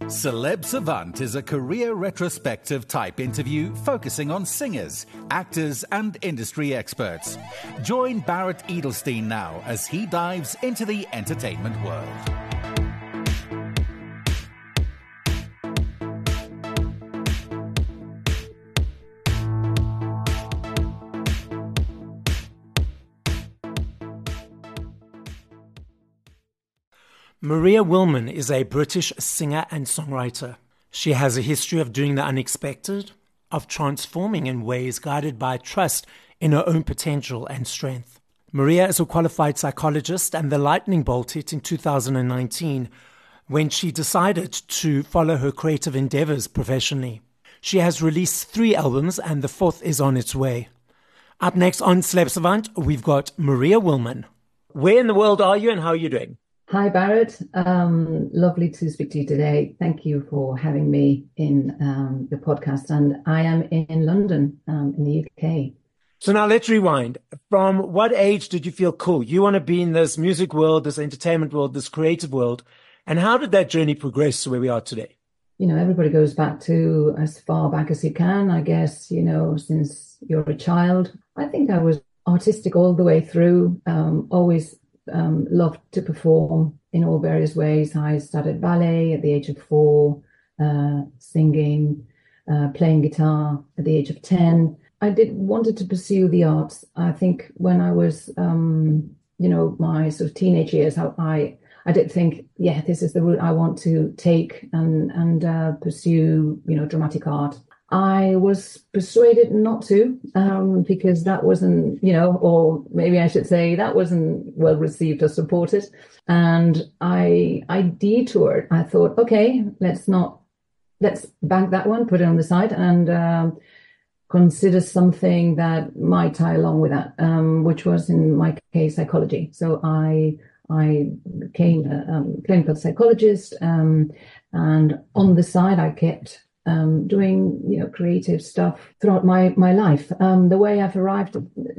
Celeb Savant is a career retrospective type interview focusing on singers, actors and industry experts. Join Barrett Edelstein now as he dives into the entertainment world. Maria Willman is a British singer and songwriter. She has a history of doing the unexpected, of transforming in ways guided by trust in her own potential and strength. Maria is a qualified psychologist, and the lightning bolt hit in 2019 when she decided to follow her creative endeavors professionally. She has released 3 albums and the 4th is on its way. Up next on Celeb Savant, we've got Maria Willman. Where in the world are you and how are you doing? Hi, Barrett. Lovely to speak to you today. Thank you for having me in the podcast. And I am in London, in the UK. So now let's rewind. From what age did you feel cool? You want to be in this music world, this entertainment world, this creative world. And how did that journey progress to where we are today? You know, everybody goes back to as far back as you can, I guess, you know, since you're a child. I think I was artistic all the way through, always loved to perform in all various ways. I started ballet at the age of 4, singing, playing guitar at the age of 10. I wanted to pursue the arts. I think when I was, my sort of teenage years, I did think, yeah, this is the route I want to take and pursue, dramatic art. I was persuaded not to, because that wasn't, or maybe I should say that wasn't well received or supported. And I detoured. I thought, okay, let's bank that one, put it on the side and consider something that might tie along with that, which was in my case, psychology. So I became a clinical psychologist, and on the side, I kept doing, creative stuff throughout my life. The way I've arrived,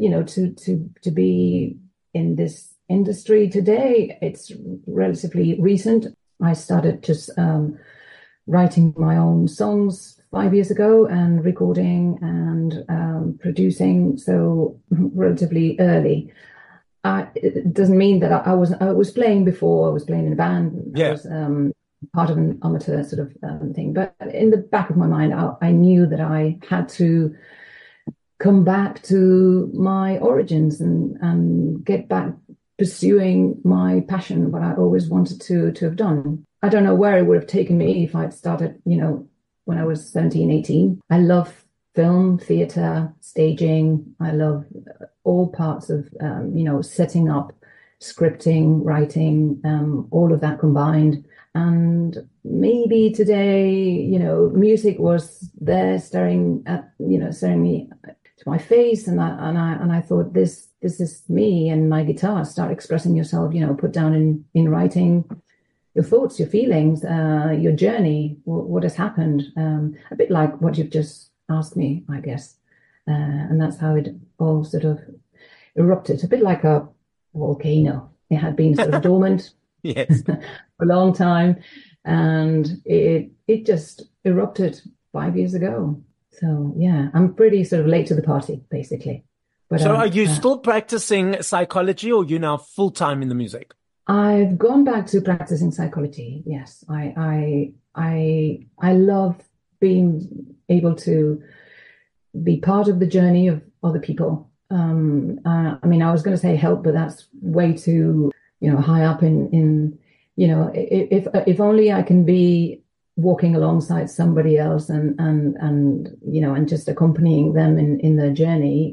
to be in this industry today, it's relatively recent. I started just writing my own songs 5 years ago and recording and producing, so relatively early. It doesn't mean that I was playing before. I was playing in a band. Yeah. I was, part of an amateur sort of thing. But in the back of my mind, I knew that I had to come back to my origins and get back pursuing my passion, what I always wanted to have done. I don't know where it would have taken me if I'd started, when I was 17, 18. I love film, theatre, staging. I love all parts of, setting up, scripting, writing, all of that combined. And maybe today, music was there staring me to my face, and I thought, this is me and my guitar. Start expressing yourself, put down in writing your thoughts, your feelings, your journey, what has happened. A bit like what you've just asked me, I guess, and that's how it all sort of erupted. A bit like a volcano. It had been sort of dormant. Yes. For a long time, and it just erupted 5 years ago. So yeah, I'm pretty sort of late to the party, basically. But so are you still practicing psychology, or you now full-time in the music? I've gone back to practicing psychology. Yes, I love being able to be part of the journey of other people. I was going to say help, but that's way too high up in if only I can be walking alongside somebody else and just accompanying them in their journey.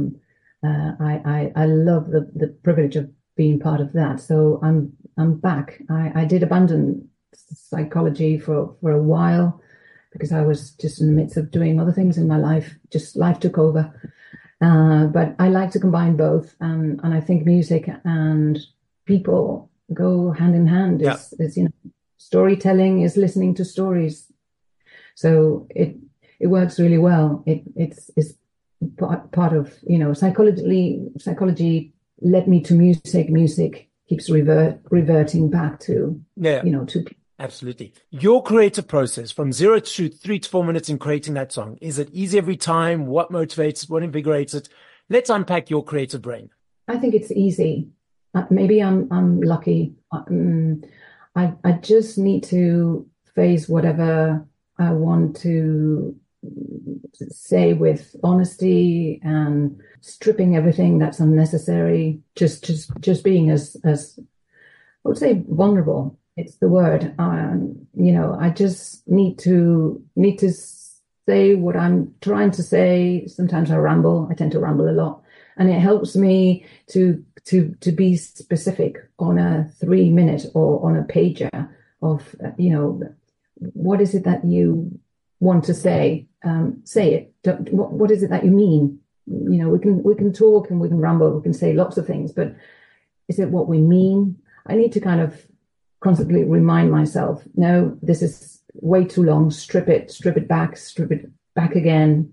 I love the privilege of being part of that. So I'm back. I did abandon psychology for a while because I was just in the midst of doing other things in my life. Just life took over. But I like to combine both, and I think music and people go hand in hand. It's storytelling is listening to stories, so it works really well. It's part of psychology led me to music. Music keeps reverting back to to Absolutely. Your creative process from 0 to 3 to 4 minutes in creating that song, is it easy every time? What motivates it? What invigorates it? Let's unpack your creative brain. I think it's easy. Maybe I'm lucky. I just need to face whatever I want to say with honesty and stripping everything that's unnecessary. Just being as I would say vulnerable. It's the word. I just need to say what I'm trying to say. Sometimes I ramble. I tend to ramble a lot, and it helps me to be specific on a 3-minute or on a pager of what is it that you want to say. Say it. What is it that you mean? We can talk and we can ramble. We can say lots of things, but is it what we mean? I need to kind of constantly remind myself, no, this is way too long. Strip it back again,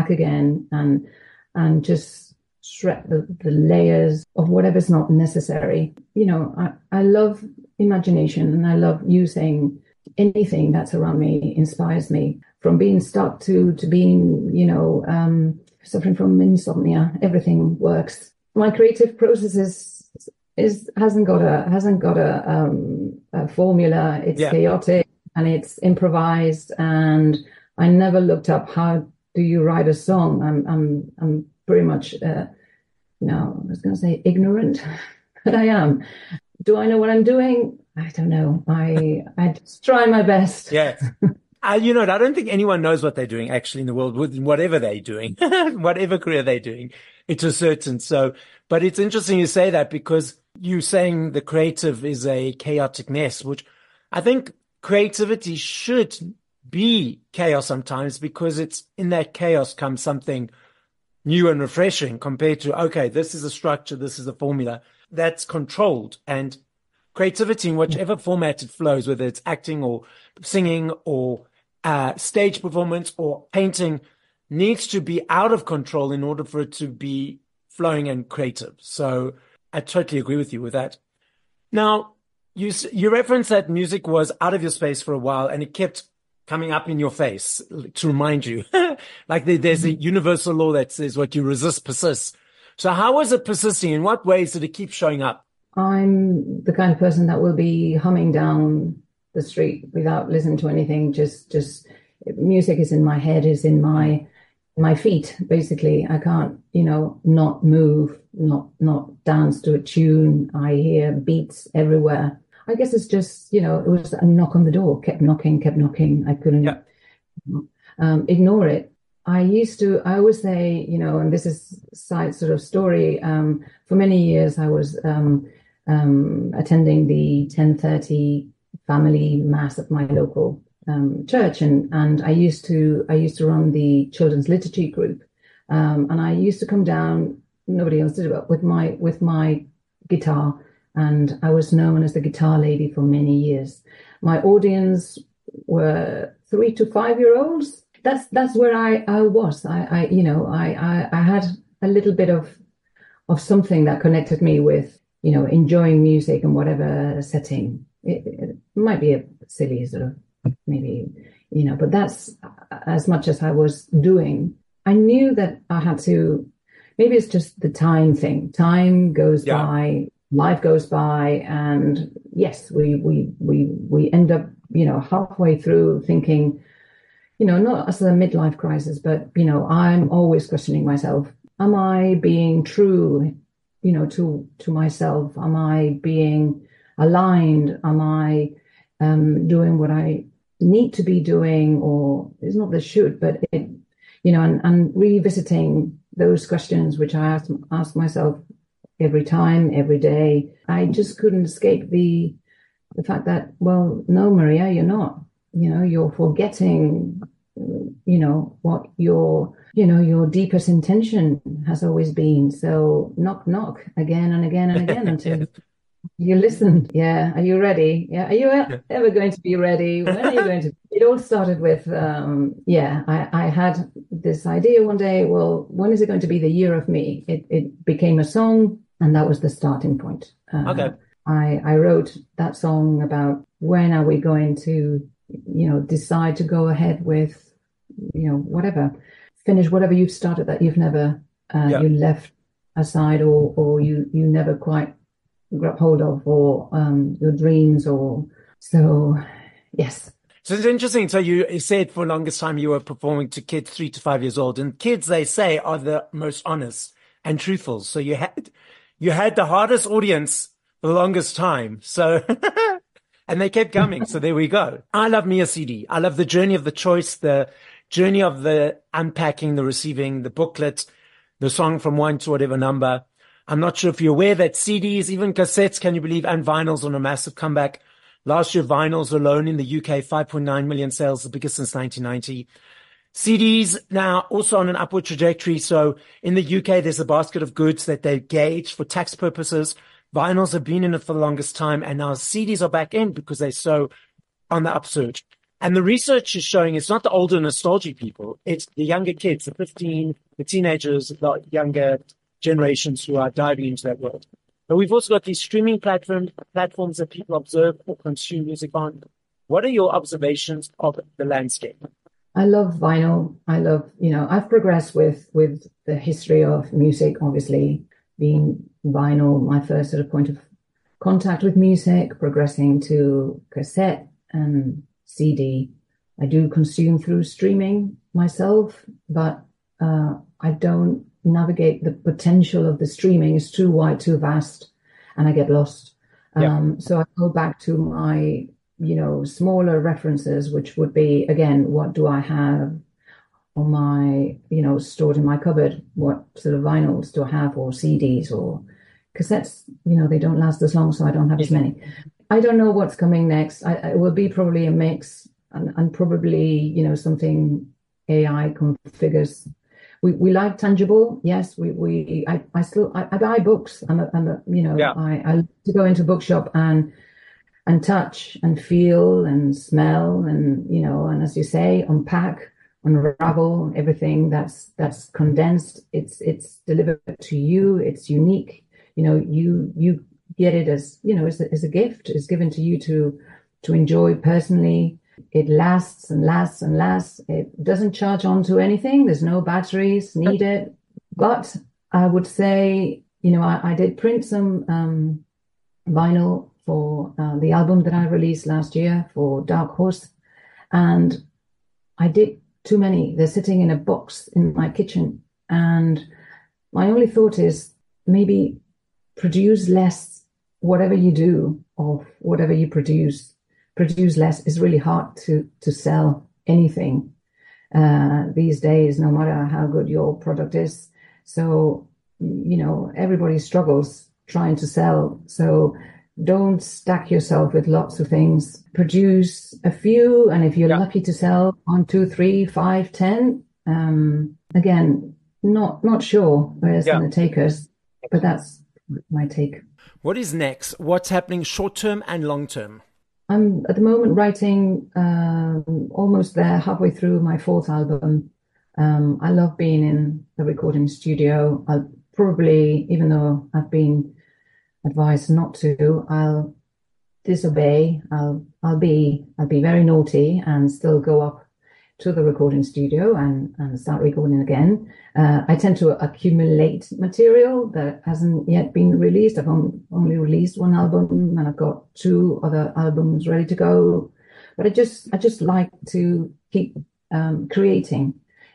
and just shred the layers of whatever's not necessary. I love imagination, and I love using anything that's around me inspires me. From being stuck to being, suffering from insomnia, everything works. My creative process hasn't got a formula. It's chaotic and it's improvised, and I never looked up how do you write a song. I'm pretty much I was going to say ignorant, but I am. Do I know what I'm doing? I don't know. I just try my best. Yes. I don't think anyone knows what they're doing actually in the world with whatever they're doing, whatever career they're doing. It's a certain. But it's interesting you say that, because you saying the creative is a chaotic mess, which I think creativity should be chaos sometimes, because it's in that chaos comes something new and refreshing compared to, okay, this is a structure, this is a formula that's controlled. And creativity in whichever format it flows, whether it's acting or singing or stage performance or painting, needs to be out of control in order for it to be flowing and creative. So I totally agree with you with that. Now, you referenced that music was out of your space for a while and it kept coming up in your face to remind you. Like there's a universal law that says what you resist persists. So how was it persisting? In what ways did it keep showing up? I'm the kind of person that will be humming down the street without listening to anything. Just music is in my head, is in my feet, basically. I can't, not move, not dance to a tune. I hear beats everywhere. I guess it's just, it was a knock on the door, kept knocking. I couldn't ignore it. I always say, and this is side sort of story. For many years, I was attending the 10:30 family mass at my local church, and I used to run the children's liturgy group, and I used to come down. Nobody else did it, but with my guitar, and I was known as the guitar lady for many years. My audience were 3 to 5 year olds. That's where I was. I had a little bit of something that connected me with, enjoying music in whatever setting. It might be a silly sort of maybe, but that's as much as I was doing. I knew that I had to, maybe it's just the time thing. Time goes by, life goes by, and yes, we end up, halfway through thinking, not as a midlife crisis, but, I'm always questioning myself. Am I being true, to myself? Am I being aligned? Am I doing what I need to be doing? Or it's not the should, but it, and revisiting those questions, which I ask myself every time, every day. I just couldn't escape the fact that, well, no, Maria, you're not. You're forgetting, what your deepest intention has always been. So knock, knock again and again and again until you listen. Yeah. Are you ready? Yeah. Are you ever going to be ready? When are you going to? It all started with, I had this idea one day, well, when is it going to be the year of me? It became a song, and that was the starting point. Okay. I wrote that song about when are we going to, decide to go ahead with, whatever, finish whatever you've started that you've never, you left aside or you never quite grab hold of, or your dreams, or so, yes. So it's interesting. So you said for the longest time you were performing to kids 3 to 5 years old, and kids, they say, are the most honest and truthful. So you had the hardest audience for the longest time. So, and they kept coming. So there we go. I love Mia CD. I love the journey of the choice, the journey of the unpacking, the receiving, the booklet, the song from 1 to whatever number. I'm not sure if you're aware that CDs, even cassettes, can you believe, and vinyls on a massive comeback. Last year, vinyls alone in the UK, 5.9 million sales, the biggest since 1990. CDs now also on an upward trajectory. So in the UK, there's a basket of goods that they gauge for tax purposes. Vinyls have been in it for the longest time, and now CDs are back in because they're so on the upsurge. And the research is showing it's not the older nostalgic people, it's the younger kids, the 15, the teenagers, the younger generations who are diving into that world. But we've also got these streaming platforms that people observe or consume music on. What are your observations of the landscape? I love vinyl. I love, I've progressed with the history of music, obviously being vinyl, my first sort of point of contact with music, progressing to cassette and CD. I do consume through streaming myself, but I don't navigate the potential of the streaming. Is too wide, too vast, and I get lost. So I go back to my, smaller references, which would be, again, what do I have on my, stored in my cupboard? What sort of vinyls do I have, or CDs or cassettes? They don't last as long, so I don't have as many. I don't know what's coming next. It will be probably a mix, and probably, something AI configures. We like tangible, yes. I buy books. I like to go into bookshop and touch and feel and smell and as you say, unpack, unravel everything that's condensed. It's delivered to you. It's unique. You get it as as a gift. It's given to you to enjoy personally. It lasts and lasts and lasts. It doesn't charge onto anything. There's no batteries needed. But I would say, I did print some vinyl for the album that I released last year for Dark Horse. And I did too many. They're sitting in a box in my kitchen. And my only thought is maybe produce less. Whatever you do or whatever you produce less. Is really hard to sell anything these days, no matter how good your product is. So, everybody struggles trying to sell. So don't stack yourself with lots of things. Produce a few, and if you're lucky to sell 1, 2, 3, 5, 10, again, not sure where it's going to take us, but that's my take. What is next? What's happening short term and long term? I'm at the moment writing, almost there, halfway through my 4th album. I love being in the recording studio. I'll probably, even though I've been advised not to, I'll disobey. I'll be very naughty and still go up to the recording studio and start recording again. I tend to accumulate material that hasn't yet been released. I've only released 1 album, and I've got 2 other albums ready to go. But I just like to keep creating.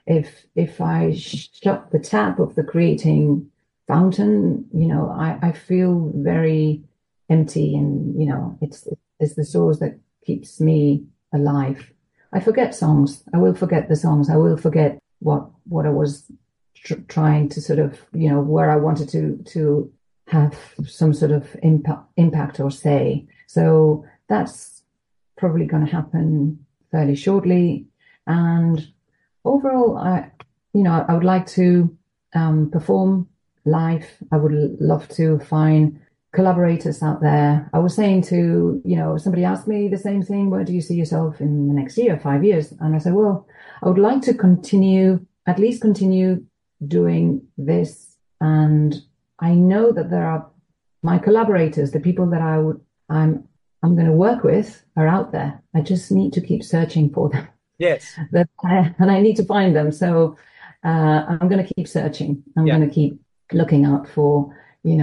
If I shut the tap of the creating fountain, I feel very empty, and it's the source that keeps me alive. I forget songs. I will forget the songs. I will forget what I was trying to sort of, where I wanted to have some sort of impact or say. So that's probably going to happen fairly shortly. And overall, I would like to perform live. I would love to find collaborators out there. I was saying to, somebody asked me the same thing, where do you see yourself in the next year, 5 years? And I said, well, I would like to at least continue doing this. And I know that there are my collaborators, the people that I'm I'm going to work with are out there. I just need to keep searching for them. Yes. And I need to find them. So I'm going to keep searching. I'm going to keep looking out for,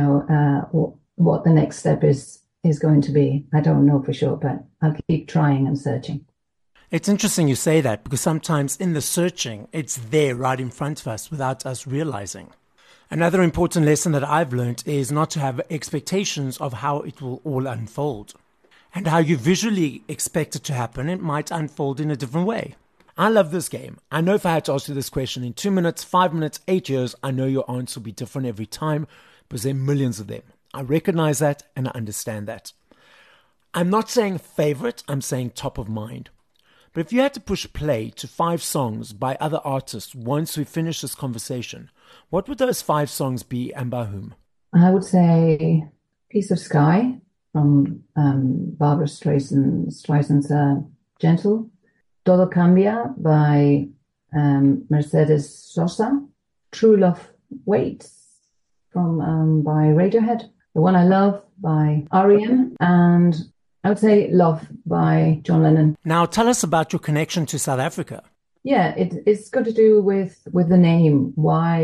what the next step is going to be. I don't know for sure, but I'll keep trying and searching. It's interesting you say that, because sometimes in the searching, it's there right in front of us without us realizing. Another important lesson that I've learned is not to have expectations of how it will all unfold. And how you visually expect it to happen, it might unfold in a different way. I love this game. I know if I had to ask you this question in 2 minutes, 5 minutes, 8 years, I know your answer will be different every time, because there are millions of them. I recognize that and I understand that. I'm not saying favorite, I'm saying top of mind. But if you had to push play to 5 songs by other artists once we finish this conversation, what would those 5 songs be and by whom? I would say Piece of Sky from Barbara Streisand's Gentle. Todo Cambia by Mercedes Sosa. True Love Waits by Radiohead. The One I Love by R.E.M. And I would say Love by John Lennon. Now tell us about your connection to South Africa. Yeah, it's got to do with the name. Why,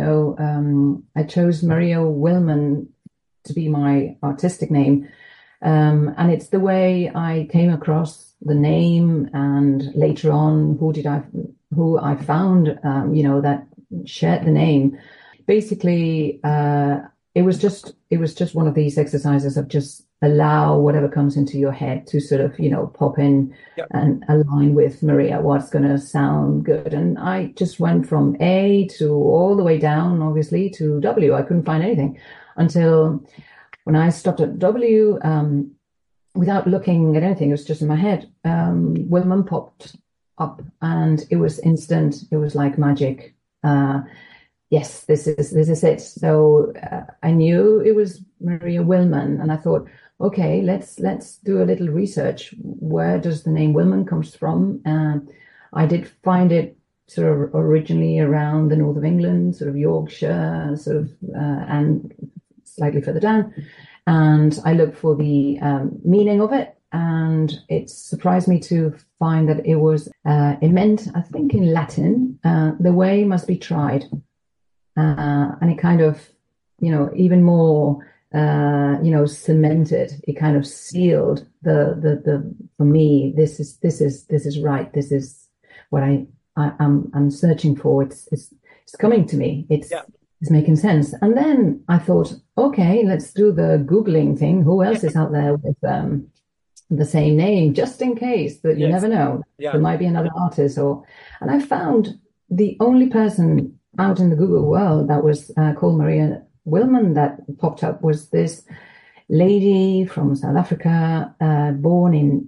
I chose Maria Willeman to be my artistic name. And it's the way I came across the name, and later on, who I found, that shared the name. Basically, it was just one of these exercises of just allow whatever comes into your head to sort of, pop in and align with Maria, what's going to sound good. And I just went from A to all the way down, obviously, to W. I couldn't find anything until when I stopped at W, without looking at anything, it was just in my head. Willeman popped up, and it was instant. It was like magic. Yes, this is it. So I knew it was Maria Willeman, and I thought, okay, let's do a little research. Where does the name Willeman comes from? I did find it sort of originally around the north of England, sort of Yorkshire, and slightly further down. And I looked for the meaning of it, and it surprised me to find that it meant, I think in Latin, the way must be tried. And it kind of, even more, cemented. It kind of sealed the for me. This is right. This is what I'm searching for. It's coming to me. It's making sense. And then I thought, okay, let's do the Googling thing. Who else is out there with the same name, just in case, that you never know. There might be another artist. And I found the only person out in the Google world that was called Maria Willeman that popped up was this lady from South Africa, born in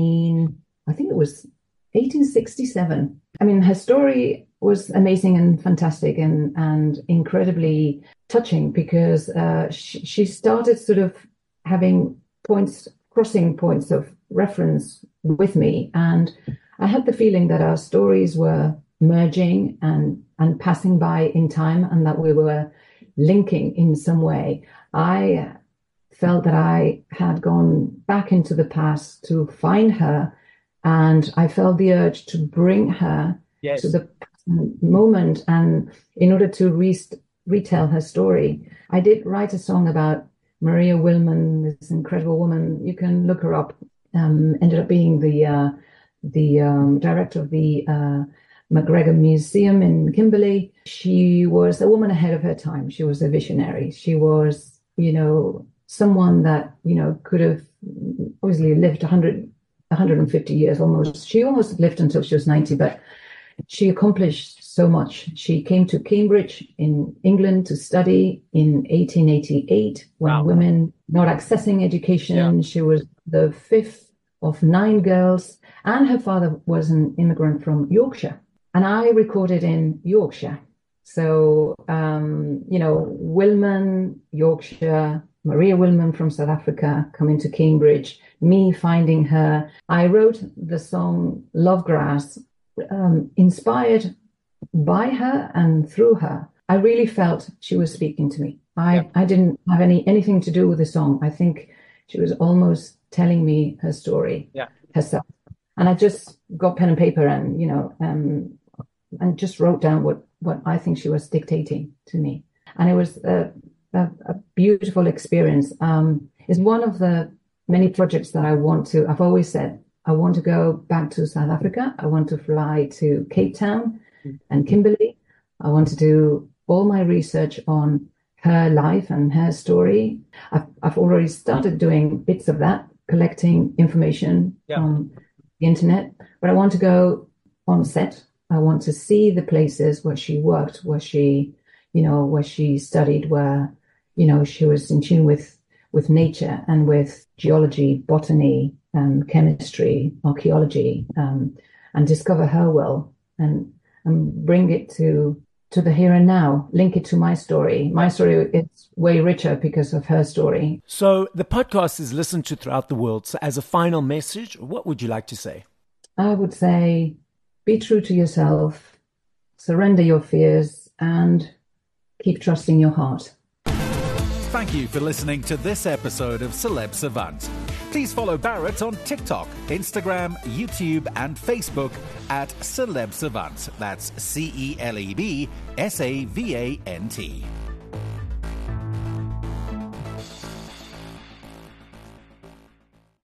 1867. I mean, her story was amazing and fantastic and incredibly touching, because she started sort of having crossing points of reference with me. And I had the feeling that our stories were merging and passing by in time, and that we were linking in some way. I felt that I had gone back into the past to find her, and I felt the urge to bring her to the moment, and in order to retell her story. I did write a song about Maria Willeman, this incredible woman. You can look her up. Ended up being the director of the McGregor Museum in Kimberley. She was a woman ahead of her time. She was a visionary. She was, someone that, could have obviously lived 150 years almost. She almost lived until she was 90, but she accomplished so much. She came to Cambridge in England to study in 1888 when women not accessing education. She was the 5th of 9 girls, and her father was an immigrant from Yorkshire. And I recorded in Yorkshire. So, Willeman, Yorkshire, Maria Willeman from South Africa coming to Cambridge, me finding her. I wrote the song Lovegrass, inspired by her and through her. I really felt she was speaking to me. I didn't have anything to do with the song. I think She was almost telling me her story herself. And I just got pen and paper and, and just wrote down what I think she was dictating to me. And it was a beautiful experience. It's one of the many projects that I've always said, I want to go back to South Africa. I want to fly to Cape Town and Kimberley. I want to do all my research on her life and her story. I've already started doing bits of that, collecting information on the internet, but I want to go on set. I want to see the places where she worked, where she studied, where, she was in tune with nature and with geology, botany, chemistry, archaeology, and discover her well and bring it to the here and now, link it to my story. My story is way richer because of her story. So the podcast is listened to throughout the world. So as a final message, what would you like to say? I would say, be true to yourself, surrender your fears, and keep trusting your heart. Thank you for listening to this episode of Celeb Savant. Please follow Barrett on TikTok, Instagram, YouTube, and Facebook at Celeb Savant. That's CelebSavant.